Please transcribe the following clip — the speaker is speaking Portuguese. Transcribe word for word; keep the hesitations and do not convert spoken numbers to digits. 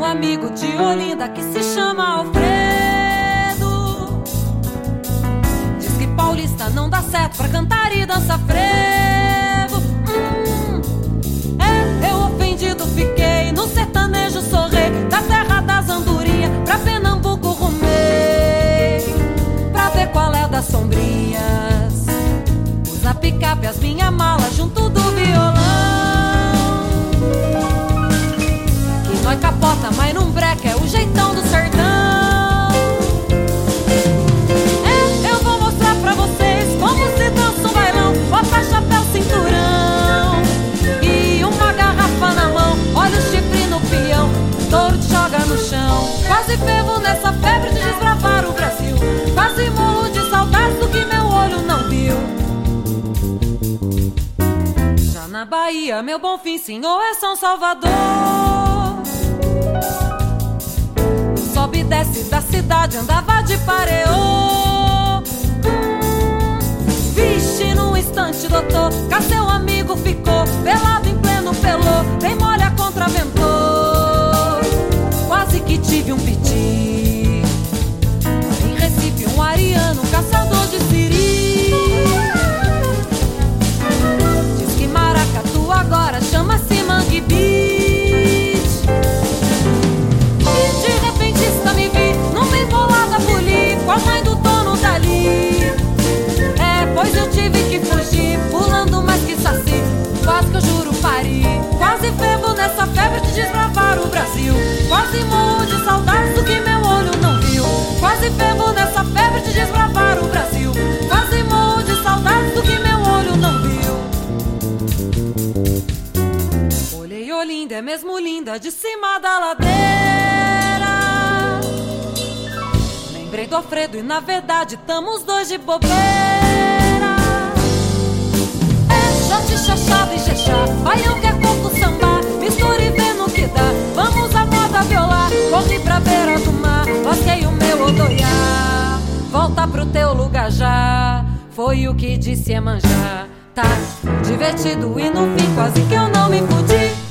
um amigo de Olinda que se chama Alfredo. Diz que paulista não dá certo pra cantar e dançar frevo. hum, É, eu ofendido fiquei, no sertanejo sou rei, da terra das andorinhas pra Pernambuco rumei, pra ver qual é das sombrinhas. Pus na picape as minha mala junto do violão, que nós capota, mas não breca, é o jeitão do sertão. É, eu vou mostrar pra vocês como se dança um bailão. Bota chapéu, cinturão e uma garrafa na mão. Olha o chifre no peão, touro te joga no chão. Quase fervo nessa febre de desbravar o Brasil, quase morro de saudades do que meu olho não viu. Já na Bahia, meu Bonfim, senhor, é São Salvador. Sobe e desce da cidade, andava de pareô. hum, Vixe, num instante, doutor, cá seu amigo ficou pelado em pleno pelô, tem molha contra ventor. Quase que tive um piti. Em Recife, um ariano, caçador de siri. Diz que Maracatu agora chama-se Mangue Beach. E de repentista me vi numa embolada poli, com a mãe do dono dali. É, pois eu tive que fugir, pulando mais que saci, quase que eu juro pari. Quase fervo nessa febre de desbravar o Brasil, quase morro de saudades do que meu olho não viu. Quase fervo nessa febre de desbravar o Brasil, quase morro de saudades do que meu olho não viu. Olhei Olinda, é mesmo linda, de cima da ladeira. Lembrei do Alfredo e na verdade tamo os dois de bobeira. É shot, chachado e xexá, baião que é coco, samba, mistura e vê no que dá. Vamos à moda violar, corre pra beira do mar, lasquei o meu odoiá. Volta pro teu lugar já, foi o que disse Iemanjá. Tá divertido e no fim quase que eu não me fudi.